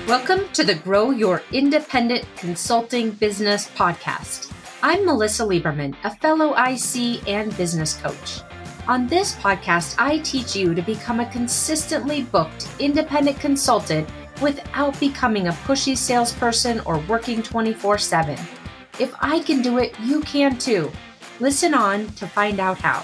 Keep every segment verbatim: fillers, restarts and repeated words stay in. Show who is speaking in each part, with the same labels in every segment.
Speaker 1: Welcome to the Grow Your Independent Consulting Business podcast. I'm Melissa Lieberman, a fellow I C and business coach. On this podcast, I teach you to become a consistently booked independent consultant without becoming a pushy salesperson or working twenty-four seven. If I can do it, you can too. Listen on to find out how.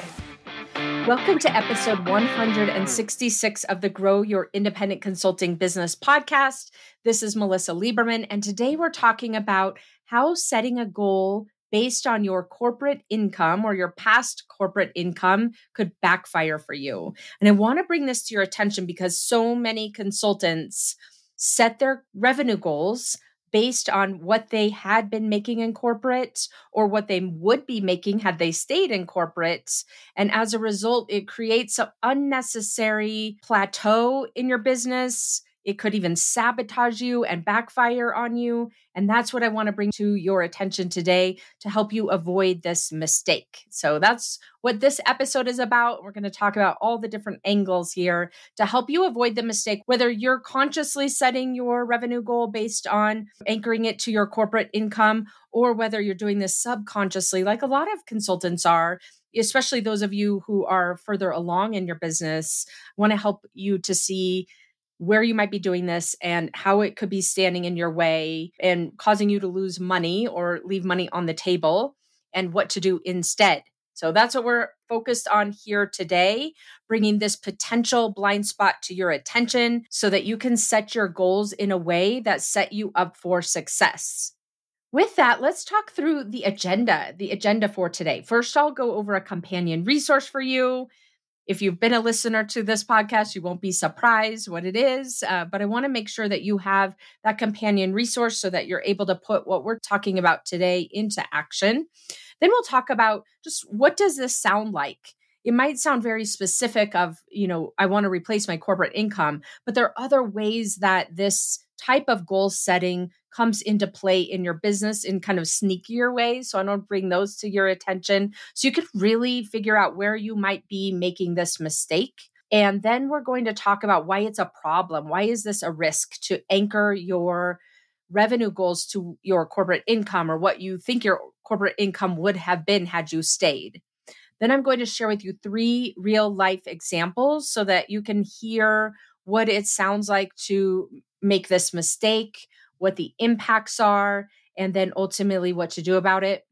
Speaker 1: Welcome to episode one hundred sixty-six of the Grow Your Independent Consulting Business podcast. This is Melissa Lieberman, and today we're talking about how setting a goal based on your corporate income or your past corporate income could backfire for you. And I want to bring this to your attention because so many consultants set their revenue goals based on what they had been making in corporate or what they would be making had they stayed in corporate. And as a result, it creates an unnecessary plateau in your business. It could even sabotage you and backfire on you. And that's what I want to bring to your attention today to help you avoid this mistake. So that's what this episode is about. We're going to talk about all the different angles here to help you avoid the mistake, whether you're consciously setting your revenue goal based on anchoring it to your corporate income, or whether you're doing this subconsciously, like a lot of consultants are, especially those of you who are further along in your business. I want to help you to see where you might be doing this and how it could be standing in your way and causing you to lose money or leave money on the table, and what to do instead. So that's what we're focused on here today, bringing this potential blind spot to your attention so that you can set your goals in a way that set you up for success. With that, let's talk through the agenda, the agenda for today. First, I'll go over a companion resource for you. If you've been a listener to this podcast, you won't be surprised what it is, uh, but I want to make sure that you have that companion resource so that you're able to put what we're talking about today into action. Then we'll talk about just what does this sound like? It might sound very specific of, you know, I want to replace my corporate income, but there are other ways that this type of goal setting comes into play in your business in kind of sneakier ways. So I don't bring those to your attention. So you could really figure out where you might be making this mistake. And then we're going to talk about why it's a problem. Why is this a risk to anchor your revenue goals to your corporate income or what you think your corporate income would have been had you stayed? Then I'm going to share with you three real life examples so that you can hear what it sounds like to make this mistake, what the impacts are, and then ultimately what to do about it.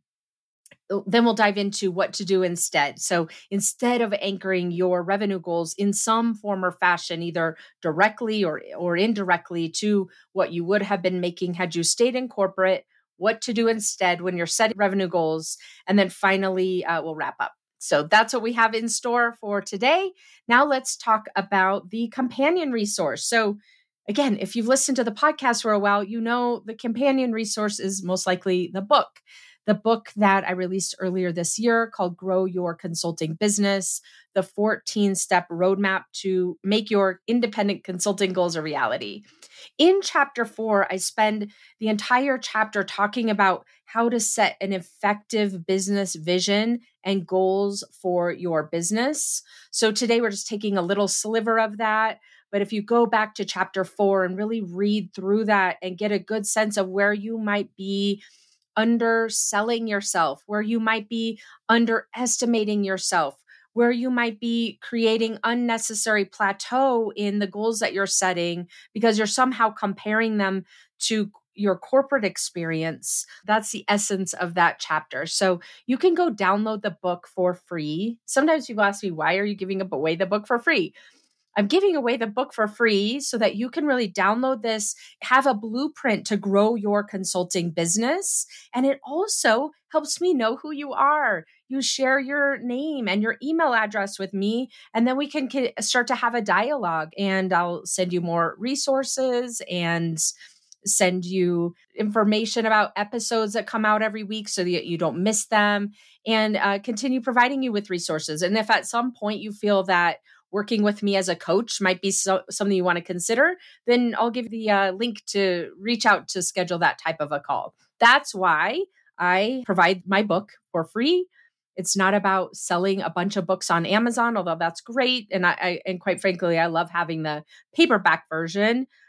Speaker 1: Then we'll dive into what to do instead. So instead of anchoring your revenue goals in some form or fashion, either directly or, or indirectly to what you would have been making had you stayed in corporate, what to do instead when you're setting revenue goals. And then finally, uh, we'll wrap up. So that's what we have in store for today. Now let's talk about the companion resource. So again, if you've listened to the podcast for a while, you know the companion resource is most likely the book. The book that I released earlier this year called Grow Your Consulting Business, the fourteen-step roadmap to make your independent consulting goals a reality. In chapter four, I spend the entire chapter talking about how to set an effective business vision and goals for your business. So today we're just taking a little sliver of that. But if you go back to chapter four and really read through that and get a good sense of where you might be underselling yourself, where you might be underestimating yourself, where you might be creating unnecessary plateau in the goals that you're setting because you're somehow comparing them to your corporate experience. That's the essence of that chapter. So you can go download the book for free. Sometimes people ask me, why are you giving away the book for free? I'm giving away the book for free so that you can really download this, have a blueprint to grow your consulting business. And it also helps me know who you are. You share your name and your email address with me, and then we can start to have a dialogue, and I'll send you more resources and send you information about episodes that come out every week so that you don't miss them, and uh, continue providing you with resources. And if at some point you feel that working with me as a coach might be so, something you want to consider, then I'll give the uh, link to reach out to schedule that type of a call. That's why I provide my book for free. It's not about selling a bunch of books on Amazon, although that's great. And I, I and quite frankly, I love having the paperback version.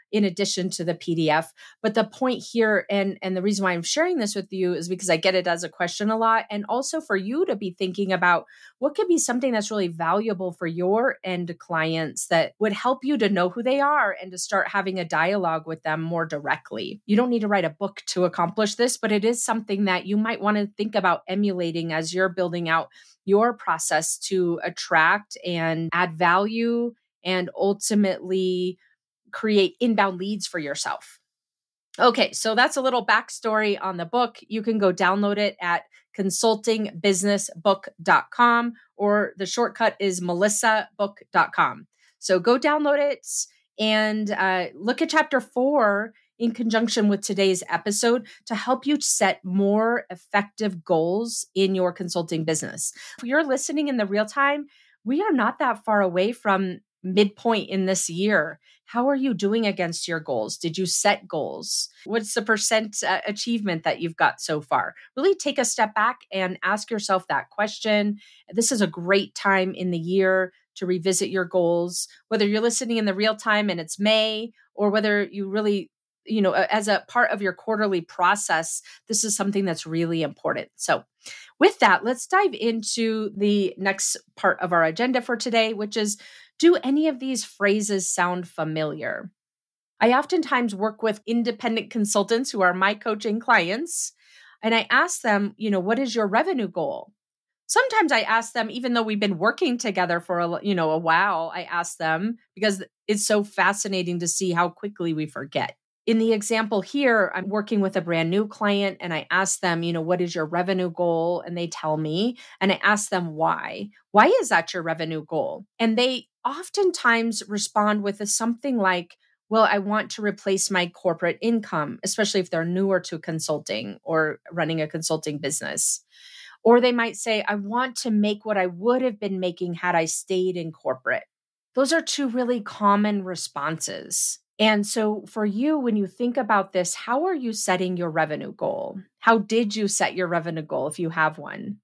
Speaker 1: in addition to the P D F. But the point here, and, and the reason why I'm sharing this with you is because I get it as a question a lot. And also for you to be thinking about what could be something that's really valuable for your end clients that would help you to know who they are and to start having a dialogue with them more directly. You don't need to write a book to accomplish this, but it is something that you might want to think about emulating as you're building out your process to attract and add value and ultimately create inbound leads for yourself. Okay, so that's a little backstory on the book. You can go download it at consulting business book dot com, or the shortcut is melissa book dot com. So go download it and uh, look at chapter four in conjunction with today's episode to help you set more effective goals in your consulting business. If you're listening in the real time, we are not that far away from midpoint in this year. How are you doing against your goals? Did you set goals? What's the percent uh, achievement that you've got so far? Really take a step back and ask yourself that question. This is a great time in the year to revisit your goals, whether you're listening in the real time and it's May, or whether you really, you know, as a part of your quarterly process, this is something that's really important. So with that, let's dive into the next part of our agenda for today, which is, do any of these phrases sound familiar? I oftentimes work with independent consultants who are my coaching clients, and I ask them, you know, what is your revenue goal? Sometimes I ask them, even though we've been working together for a, you know, a while, I ask them because it's so fascinating to see how quickly we forget. In the example here, I'm working with a brand new client and I ask them, you know, what is your revenue goal? And they tell me, and I ask them why. Why is that your revenue goal? And they oftentimes respond with a, something like, well, I want to replace my corporate income, especially if they're newer to consulting or running a consulting business. Or they might say, I want to make what I would have been making had I stayed in corporate. Those are two really common responses. And so for you, when you think about this, how are you setting your revenue goal? How did you set your revenue goal if you have one?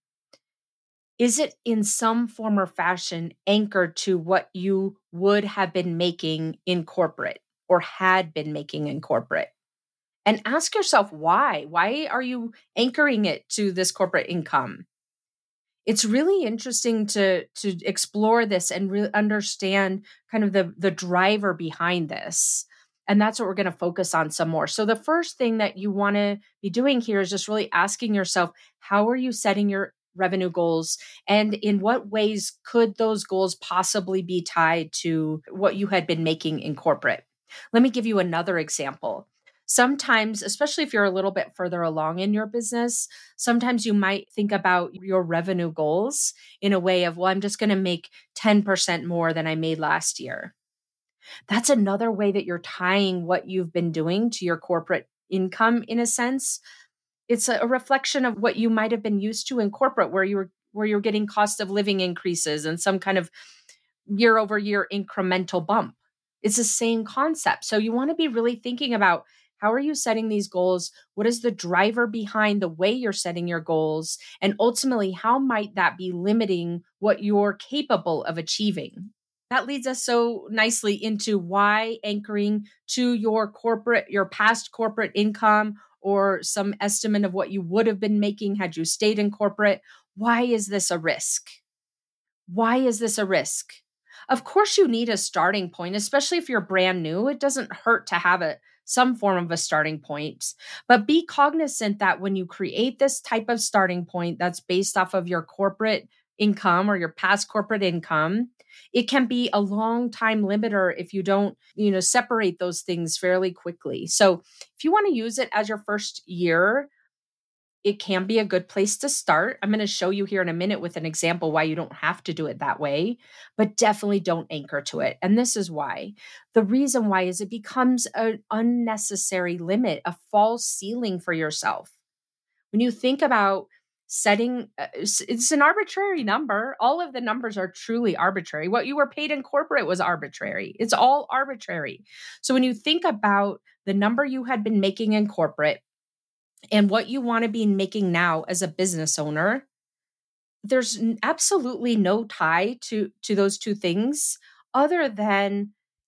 Speaker 1: Is it in some form or fashion anchored to what you would have been making in corporate or had been making in corporate? And ask yourself why. Why are you anchoring it to this corporate income? It's really interesting to, to explore this and really understand kind of the, the driver behind this. And that's what we're going to focus on some more. So the first thing that you want to be doing here is just really asking yourself, how are you setting your revenue goals? And in what ways could those goals possibly be tied to what you had been making in corporate? Let me give you another example. Sometimes, especially if you're a little bit further along in your business, sometimes you might think about your revenue goals in a way of, well, I'm just going to make ten percent more than I made last year. That's another way that you're tying what you've been doing to your corporate income in a sense. It's a reflection of what you might have been used to in corporate, where you were where you're getting cost of living increases and some kind of year over year incremental bump. It's the same concept. So you want to be really thinking about, how are you setting these goals? What is the driver behind the way you're setting your goals? And ultimately, how might that be limiting what you're capable of achieving? That leads us so nicely into why anchoring to your corporate, your past corporate income, or some estimate of what you would have been making had you stayed in corporate. Why is this a risk? Why is this a risk? Of course, you need a starting point, especially if you're brand new. It doesn't hurt to have a some form of a starting point, but be cognizant that when you create this type of starting point that's based off of your corporate income or your past corporate income, it can be a long time limiter if you don't, you know, separate those things fairly quickly. So if you want to use it as your first year, it can be a good place to start. I'm going to show you here in a minute with an example why you don't have to do it that way, but definitely don't anchor to it. And this is why. The reason why is it becomes an unnecessary limit, a false ceiling for yourself. When you think about setting, uh, it's an arbitrary number. All of the numbers are truly arbitrary. What you were paid in corporate was arbitrary. It's all arbitrary. So when you think about the number you had been making in corporate, and what you want to be making now as a business owner, there's absolutely no tie to, to those two things other than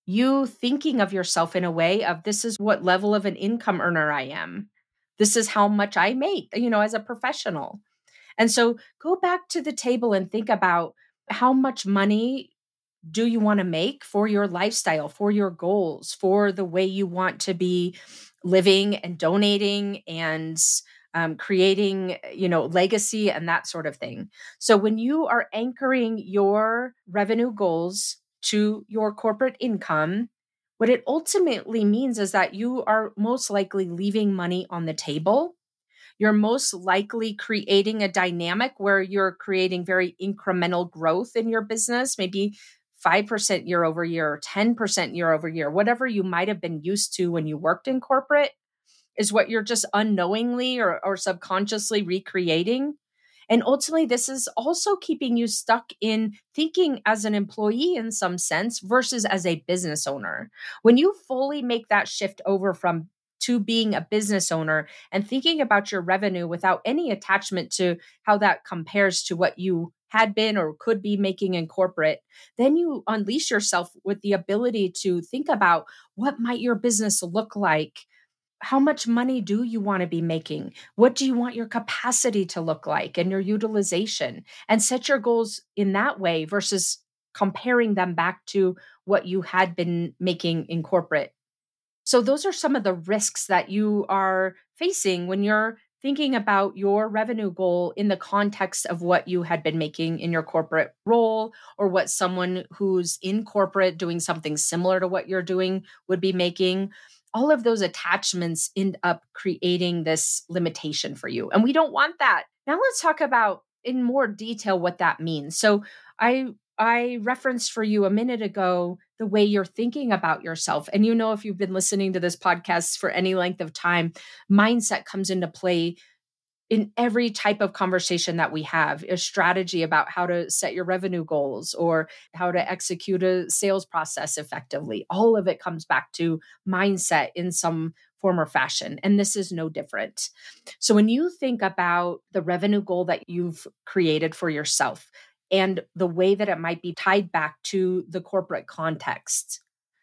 Speaker 1: You thinking of yourself in a way of, this is what level of an income earner I am. This is how much I make, you know, as a professional. And so go back to the table and think about, how much money do you want to make for your lifestyle, for your goals, for the way you want to be living and donating and um, creating, you know, legacy and that sort of thing. So when you are anchoring your revenue goals to your corporate income, what it ultimately means is that you are most likely leaving money on the table. You're most likely creating a dynamic where you're creating very incremental growth in your business, maybe five percent year over year, or ten percent year over year, whatever you might have been used to when you worked in corporate is what you're just unknowingly or, or subconsciously recreating. And ultimately, this is also keeping you stuck in thinking as an employee in some sense versus as a business owner. When you fully make that shift over from to being a business owner and thinking about your revenue without any attachment to how that compares to what you had been or could be making in corporate, then you unleash yourself with the ability to think about, what might your business look like? How much money do you want to be making? What do you want your capacity to look like and your utilization? And set your goals in that way versus comparing them back to what you had been making in corporate. So those are some of the risks that you are facing when you're thinking about your revenue goal in the context of what you had been making in your corporate role, or what someone who's in corporate doing something similar to what you're doing would be making. All of those attachments end up creating this limitation for you. And we don't want that. Now let's talk about in more detail what that means. So I I referenced for you a minute ago the way you're thinking about yourself. And you know, if you've been listening to this podcast for any length of time, mindset comes into play in every type of conversation that we have. A strategy about how to set your revenue goals or how to execute a sales process effectively. All of it comes back to mindset in some form or fashion. And this is no different. So when you think about the revenue goal that you've created for yourself, and the way that it might be tied back to the corporate context.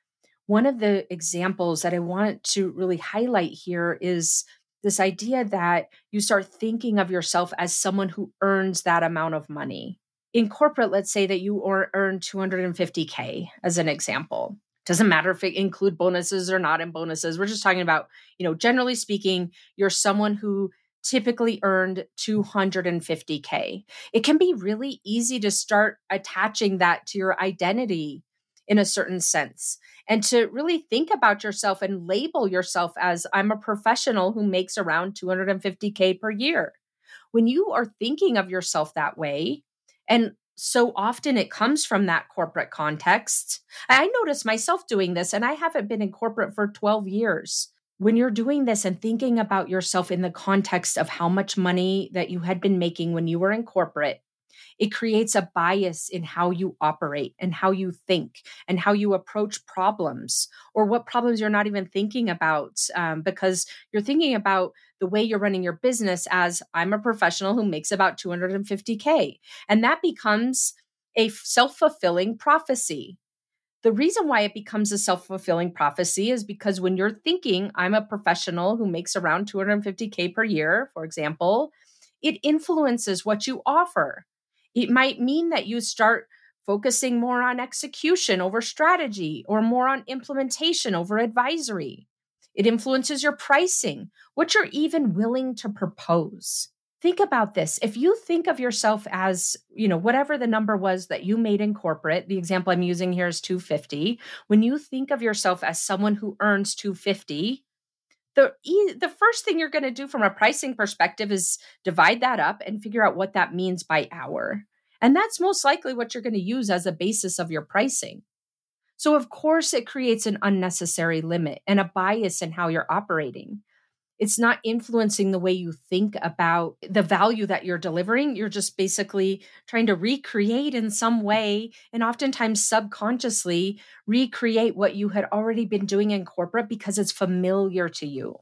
Speaker 1: One of the examples that I want to really highlight here is this idea that you start thinking of yourself as someone who earns that amount of money. In corporate, let's say that you or earn two hundred fifty K as an example. Doesn't matter if it include bonuses or not in bonuses. We're just talking about, you know, generally speaking, you're someone who typically earned two hundred fifty K. It can be really easy to start attaching that to your identity in a certain sense, and to really think about yourself and label yourself as, I'm a professional who makes around two hundred fifty K per year. When you are thinking of yourself that way, and so often it comes from that corporate context. I notice myself doing this, and I haven't been in corporate for twelve years. When you're doing this and thinking about yourself in the context of how much money that you had been making when you were in corporate, it creates a bias in how you operate and how you think and how you approach problems, or what problems you're not even thinking about, um, because you're thinking about the way you're running your business as, I'm a professional who makes about two hundred fifty K. And that becomes a self-fulfilling prophecy. The reason why it becomes a self-fulfilling prophecy is because when you're thinking, I'm a professional who makes around two hundred fifty K per year, for example, it influences what you offer. It might mean that you start focusing more on execution over strategy, or more on implementation over advisory. It influences your pricing, what you're even willing to propose. Think about this. If you think of yourself as, you know, whatever the number was that you made in corporate, the example I'm using here is two hundred fifty. When you think of yourself as someone who earns two hundred fifty, the the first thing you're going to do from a pricing perspective is divide that up and figure out what that means by hour. And that's most likely what you're going to use as a basis of your pricing. So of course it creates an unnecessary limit and a bias in how you're operating. It's not influencing the way you think about the value that you're delivering. You're just basically trying to recreate in some way, and oftentimes subconsciously recreate what you had already been doing in corporate because it's familiar to you.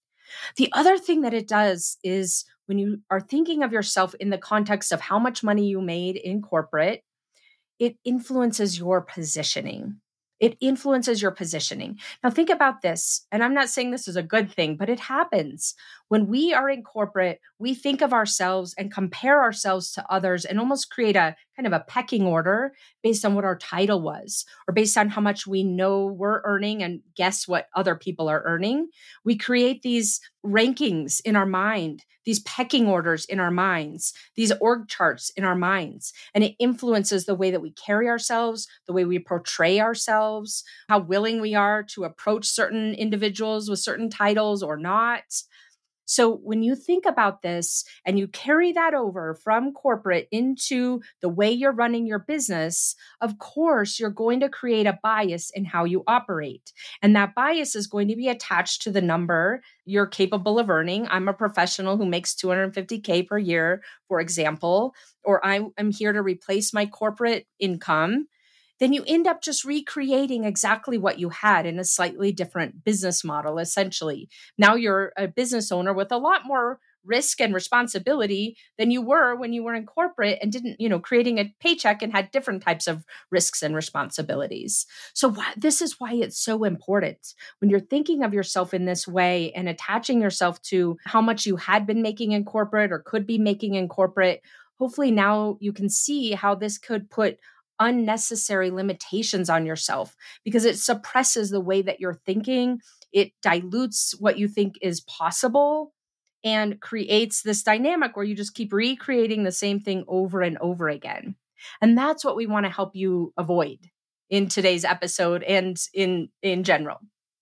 Speaker 1: The other thing that it does is, when you are thinking of yourself in the context of how much money you made in corporate, it influences your positioning. It influences your positioning. Now, think about this, and I'm not saying this is a good thing, but it happens. When we are in corporate, we think of ourselves and compare ourselves to others and almost create a kind of a pecking order based on what our title was or based on how much we know we're earning and guess what other people are earning. We create these rankings in our mind, these pecking orders in our minds, these org charts in our minds, and it influences the way that we carry ourselves, the way we portray ourselves, how willing we are to approach certain individuals with certain titles or not. So when you think about this and you carry that over from corporate into the way you're running your business, of course, you're going to create a bias in how you operate. And that bias is going to be attached to the number you're capable of earning. I'm a professional who makes two hundred fifty K per year, for example, or I am here to replace my corporate income. Then you end up just recreating exactly what you had in a slightly different business model, essentially. Now you're a business owner with a lot more risk and responsibility than you were when you were in corporate and didn't, you know, creating a paycheck and had different types of risks and responsibilities. So wh- this is why it's so important when you're thinking of yourself in this way and attaching yourself to how much you had been making in corporate or could be making in corporate. Hopefully now you can see how this could put unnecessary limitations on yourself because it suppresses the way that you're thinking. It dilutes what you think is possible and creates this dynamic where you just keep recreating the same thing over and over again. And that's what we want to help you avoid in today's episode and in, in general.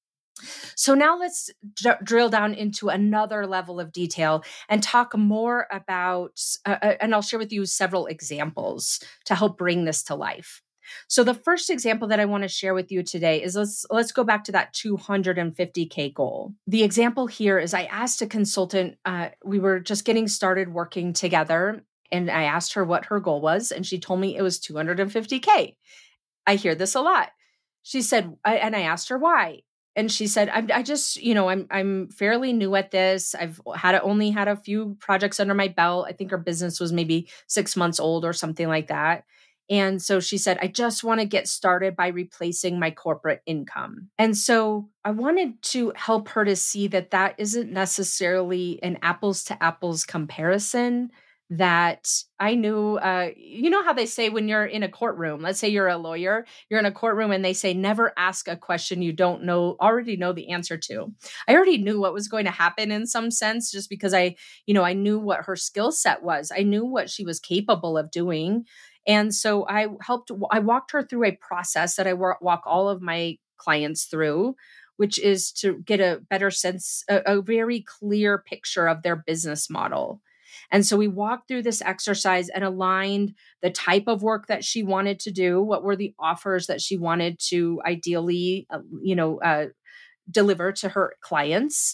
Speaker 1: So now let's d- drill down into another level of detail and talk more about, uh, and I'll share with you several examples to help bring this to life. So the first example that I want to share with you today is let's let's go back to that two hundred fifty K goal. The example here is I asked a consultant, uh, we were just getting started working together, and I asked her what her goal was, and she told me it was two hundred fifty K. I hear this a lot. She said, I, and I asked her why. And she said, I, I just, you know, I'm I'm fairly new at this. I've had only had a few projects under my belt. I think her business was maybe six months old or something like that. And so she said, I just want to get started by replacing my corporate income. And so I wanted to help her to see that that isn't necessarily an apples to apples comparison. That I knew, uh, you know how they say when you're in a courtroom, let's say you're a lawyer, you're in a courtroom and they say, never ask a question you don't know, already know the answer to. I already knew what was going to happen in some sense, just because I, you know, I knew what her skill set was. I knew what she was capable of doing. And so I helped, I walked her through a process that I walk all of my clients through, which is to get a better sense, a, a very clear picture of their business model. And so we walked through this exercise and aligned the type of work that she wanted to do. What were the offers that she wanted to ideally, uh, you know, uh, deliver to her clients?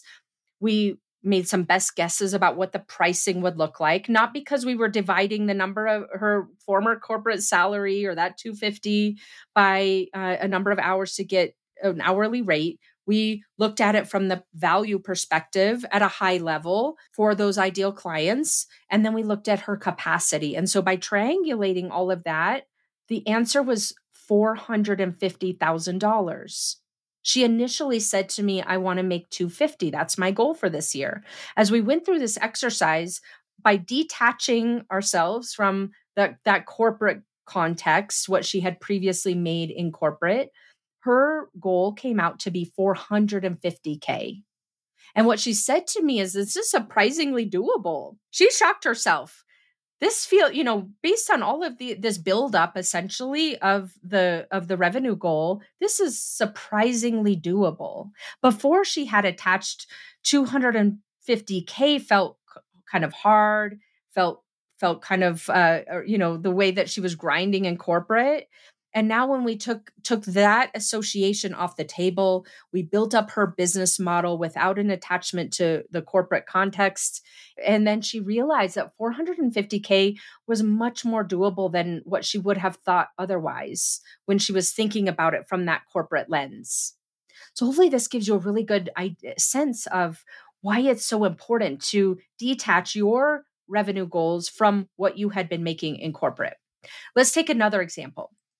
Speaker 1: We made some best guesses about what the pricing would look like, not because we were dividing the number of her former corporate salary or that two hundred fifty by uh, a number of hours to get an hourly rate. We looked at it from the value perspective at a high level for those ideal clients. And then we looked at her capacity. And so by triangulating all of that, the answer was four hundred fifty thousand dollars. She initially said to me, I want to make two hundred fifty. That's my goal for this year. As we went through this exercise, by detaching ourselves from the, that corporate context, what she had previously made in corporate, her goal came out to be four hundred fifty K. And what she said to me is, this is surprisingly doable. She shocked herself. This feel, you know, based on all of the this buildup essentially of the of the revenue goal, this is surprisingly doable. Before she had attached two hundred fifty K felt kind of hard, felt felt kind of uh, you know, the way that she was grinding in corporate. And now when we took took that association off the table, we built up her business model without an attachment to the corporate context. And then she realized that four hundred fifty K was much more doable than what she would have thought otherwise when she was thinking about it from that corporate lens. So hopefully this gives you a really good sense of why it's so important to detach your revenue goals from what you had been making in corporate. Let's take another example.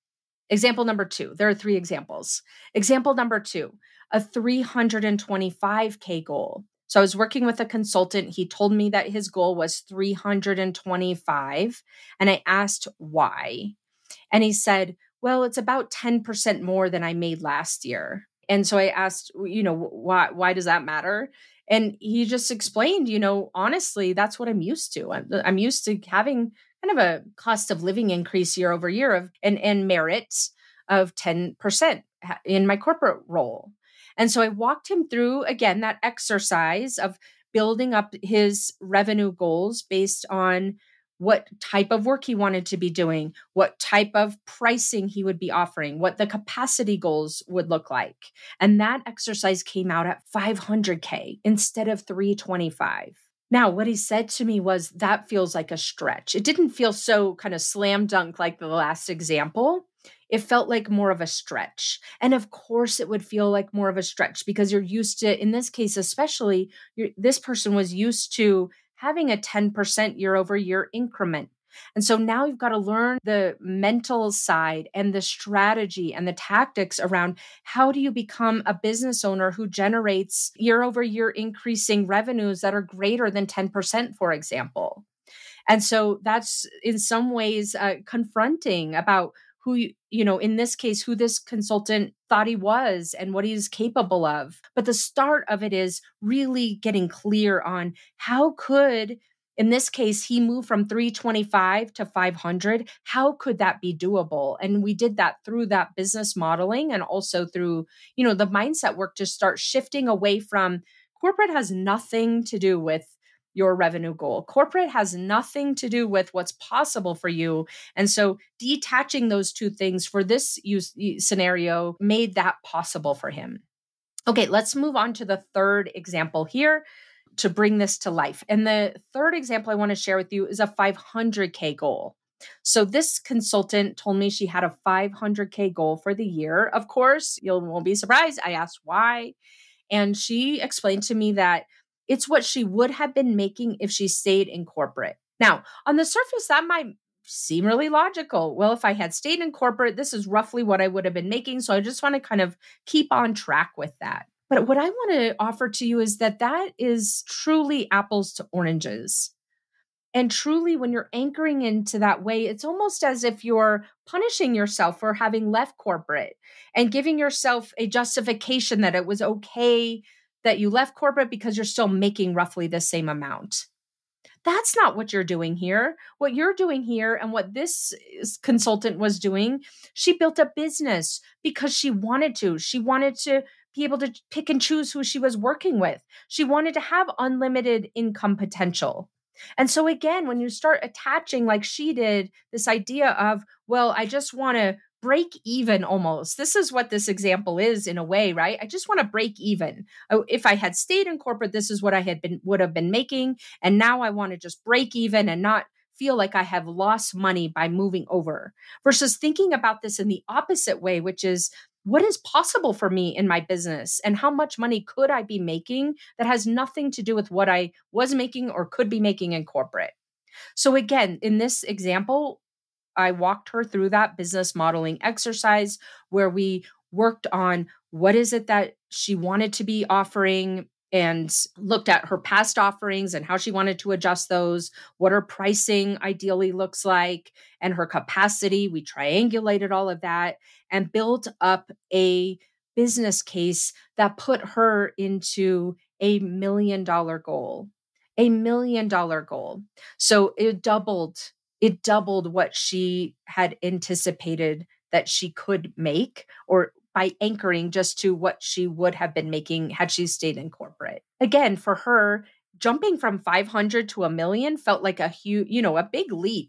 Speaker 1: Example number two, there are three examples. Example number two, a three hundred twenty-five K goal. So I was working with a consultant. He told me that his goal was three hundred twenty-five. And I asked why. And he said, well, it's about ten percent more than I made last year. And so I asked, you know, why, why does that matter? And he just explained, you know, honestly, that's what I'm used to. I'm, I'm used to having kind of a cost of living increase year over year of and, and merits of ten percent in my corporate role. And so I walked him through, again, that exercise of building up his revenue goals based on what type of work he wanted to be doing, what type of pricing he would be offering, what the capacity goals would look like. And that exercise came out at five hundred K instead of three twenty-five. Now, what he said to me was, that feels like a stretch. It didn't feel so kind of slam dunk like the last example. It felt like more of a stretch. And of course, it would feel like more of a stretch because you're used to, in this case, especially, you're, this person was used to having a ten percent year over year increment. And so now you've got to learn the mental side and the strategy and the tactics around how do you become a business owner who generates year over year increasing revenues that are greater than ten percent, for example. And so that's in some ways uh, confronting about who, you, you know, in this case, who this consultant thought he was and what he's capable of. But the start of it is really getting clear on how could, in this case, he moved from three twenty-five to five hundred. How could that be doable? And we did that through that business modeling and also through, you know, the mindset work to start shifting away from corporate has nothing to do with your revenue goal. Corporate has nothing to do with what's possible for you. And so detaching those two things for this use scenario made that possible for him. Okay, let's move on to the third example here to bring this to life. And the third example I want to share with you is a five hundred K goal. So this consultant told me she had a five hundred K goal for the year. Of course, you won't be surprised. I asked why. And she explained to me that it's what she would have been making if she stayed in corporate. Now, on the surface, that might seem really logical. Well, if I had stayed in corporate, this is roughly what I would have been making. So I just want to kind of keep on track with that. But what I want to offer to you is that that is truly apples to oranges. And truly, when you're anchoring into that way, it's almost as if you're punishing yourself for having left corporate and giving yourself a justification that it was okay that you left corporate because you're still making roughly the same amount. That's not what you're doing here. What you're doing here and what this consultant was doing, she built a business because she wanted to. She wanted to be able to pick and choose who she was working with. She wanted to have unlimited income potential. And so again, when you start attaching, like she did, this idea of, well, I just want to break even almost. This is what this example is in a way, right? I just want to break even. If I had stayed in corporate, this is what I had been would have been making. And now I want to just break even and not feel like I have lost money by moving over versus thinking about this in the opposite way, which is what is possible for me in my business and how much money could I be making that has nothing to do with what I was making or could be making in corporate. So again, in this example, I walked her through that business modeling exercise where we worked on what is it that she wanted to be offering and looked at her past offerings and how she wanted to adjust those, what her pricing ideally looks like, and her capacity. We triangulated all of that and built up a business case that put her into a million dollar goal, a million dollar goal. So it doubled It doubled what she had anticipated that she could make, or by anchoring just to what she would have been making had she stayed in corporate. Again, for her, jumping from five hundred to a million felt like a huge, you know, a big leap.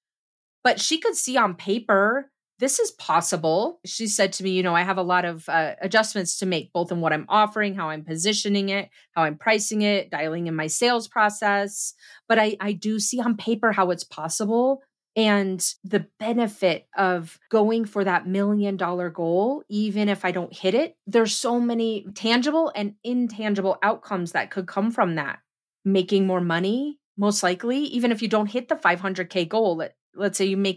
Speaker 1: But she could see on paper, this is possible. She said to me, you know, I have a lot of uh, adjustments to make, both in what I'm offering, how I'm positioning it, how I'm pricing it, dialing in my sales process. But I, I do see on paper how it's possible. And the benefit of going for that million dollar goal, even if I don't hit it, there's so many tangible and intangible outcomes that could come from that. Making more money, most likely, even if you don't hit the five hundred K goal. Let, let's say you make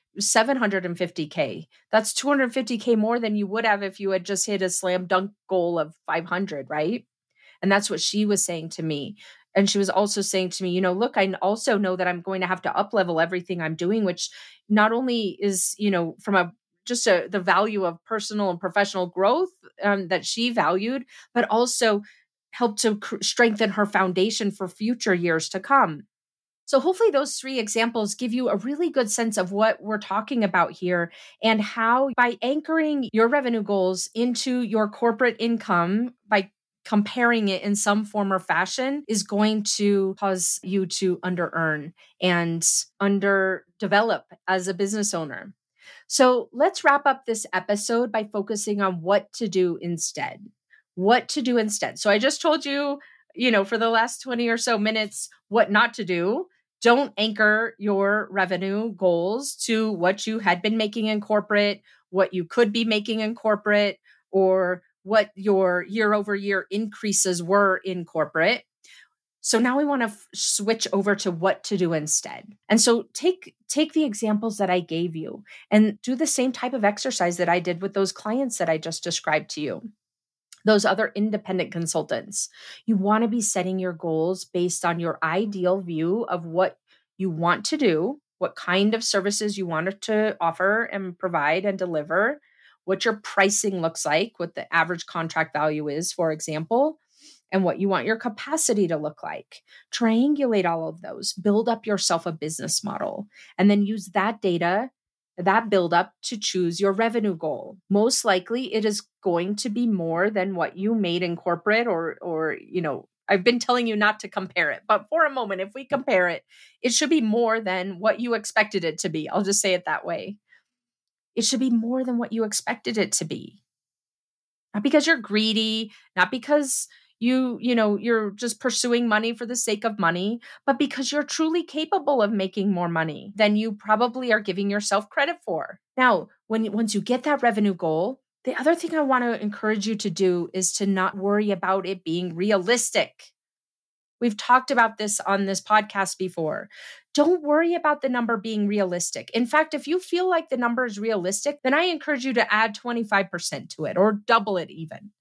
Speaker 1: seven hundred fifty K. That's two hundred fifty K more than you would have if you had just hit a slam dunk goal of five hundred, right? And that's what she was saying to me. And she was also saying to me, you know, look, I also know that I'm going to have to up level everything I'm doing, which not only is, you know, from a just a, the value of personal and professional growth um, that she valued, but also helped to cr- strengthen her foundation for future years to come. So hopefully those three examples give you a really good sense of what we're talking about here and how by anchoring your revenue goals into your corporate income, by comparing it in some form or fashion, is going to cause you to under earn and underdevelop as a business owner. So let's wrap up this episode by focusing on what to do instead. What to do instead. So I just told you, you know, for the last twenty or so minutes, what not to do. Don't anchor your revenue goals to what you had been making in corporate, what you could be making in corporate, or what your year over year increases were in corporate. So now we want to f- switch over to what to do instead. And so take take the examples that I gave you and do the same type of exercise that I did with those clients that I just described to you. Those other independent consultants. You want to be setting your goals based on your ideal view of what you want to do, what kind of services you want to offer and provide and deliver, what your pricing looks like, what the average contract value is, for example, and what you want your capacity to look like. Triangulate all of those, build up yourself a business model, and then use that data, that build up to choose your revenue goal. Most likely it is going to be more than what you made in corporate or, or, you know, I've been telling you not to compare it, but for a moment, if we compare it, it should be more than what you expected it to be. I'll just say it that way. It should be more than what you expected it to be. Not because you're greedy, not because you, you know, you're just pursuing money for the sake of money, but because you're truly capable of making more money than you probably are giving yourself credit for. Now, when once you get that revenue goal, the other thing I want to encourage you to do is to not worry about it being realistic. We've talked about this on this podcast before. Don't worry about the number being realistic. In fact, if you feel like the number is realistic, then I encourage you to add twenty-five percent to it or double it even.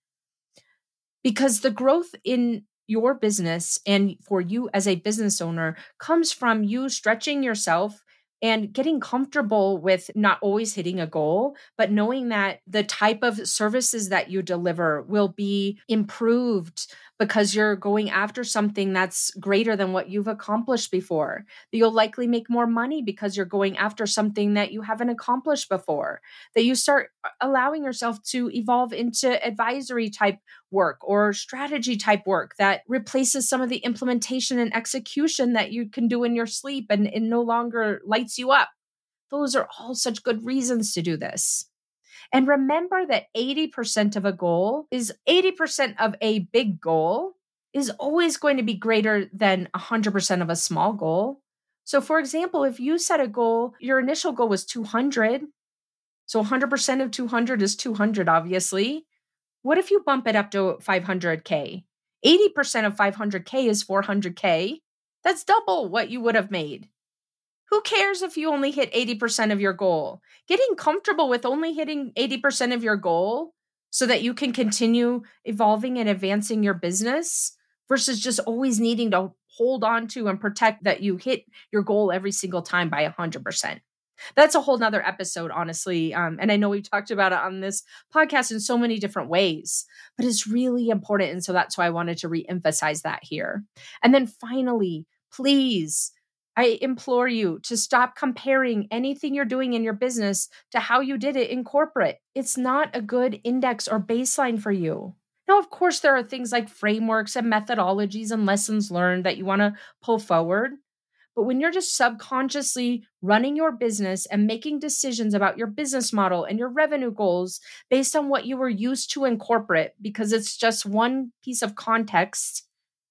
Speaker 1: Because the growth in your business and for you as a business owner comes from you stretching yourself and getting comfortable with not always hitting a goal, but knowing that the type of services that you deliver will be improved because you're going after something that's greater than what you've accomplished before. You'll likely make more money because you're going after something that you haven't accomplished before. That you start allowing yourself to evolve into advisory type work or strategy type work that replaces some of the implementation and execution that you can do in your sleep and it no longer lights you up. Those are all such good reasons to do this. And remember that eighty percent of a goal is eighty percent of a big goal is always going to be greater than one hundred percent of a small goal. So for example, if you set a goal, your initial goal was two hundred. So one hundred percent of two hundred is two hundred, obviously. What if you bump it up to five hundred K? eighty percent of five hundred K is four hundred K. That's double what you would have made. Who cares if you only hit eighty percent of your goal? Getting comfortable with only hitting eighty percent of your goal so that you can continue evolving and advancing your business versus just always needing to hold on to and protect that you hit your goal every single time by one hundred percent. That's a whole nother episode, honestly. Um, and I know we've talked about it on this podcast in so many different ways, but it's really important. And so that's why I wanted to reemphasize that here. And then finally, please, I implore you to stop comparing anything you're doing in your business to how you did it in corporate. It's not a good index or baseline for you. Now, of course, there are things like frameworks and methodologies and lessons learned that you want to pull forward. But when you're just subconsciously running your business and making decisions about your business model and your revenue goals based on what you were used to in corporate, because it's just one piece of context,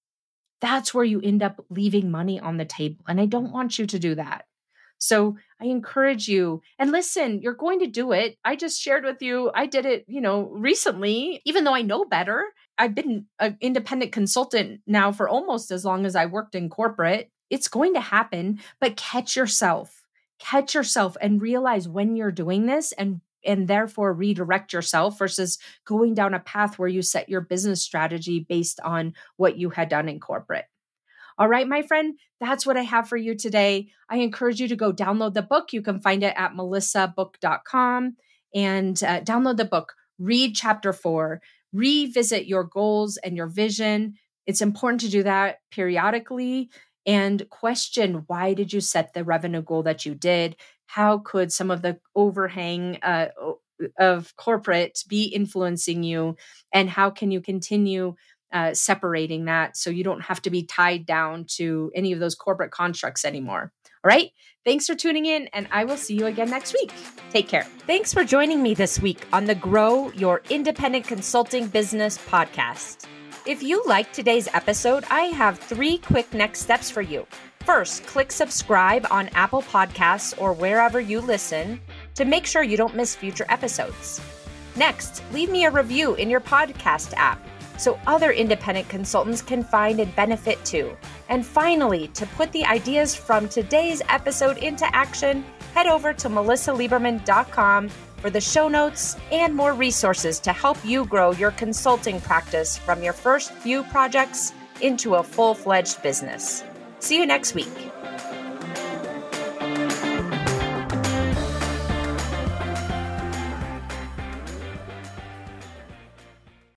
Speaker 1: that's where you end up leaving money on the table. And I don't want you to do that. So I encourage you, and listen, you're going to do it. I just shared with you, I did it, you know, recently, even though I know better. I've been an independent consultant now for almost as long as I worked in corporate. It's going to happen, but catch yourself. catch yourself and realize when you're doing this and and therefore redirect yourself versus going down a path where you set your business strategy based on what you had done in corporate. All right, my friend, that's what I have for you today. I encourage you to go download the book. You can find it at melissa book dot com and uh, download the book, read chapter four, revisit your goals and your vision. It's important to do that periodically and question, why did you set the revenue goal that you did? How could some of the overhang uh, of corporate be influencing you? And how can you continue uh, separating that so you don't have to be tied down to any of those corporate constructs anymore? All right. Thanks for tuning in, and I will see you again next week. Take care. Thanks for joining me this week on the Grow Your Independent Consulting Business podcast. If you liked today's episode, I have three quick next steps for you. First, click subscribe on Apple Podcasts or wherever you listen to make sure you don't miss future episodes. Next, leave me a review in your podcast app so other independent consultants can find and benefit too. And finally, to put the ideas from today's episode into action, head over to melissa lieberman dot com for the show notes and more resources to help you grow your consulting practice from your first few projects into a full-fledged business. See you next week.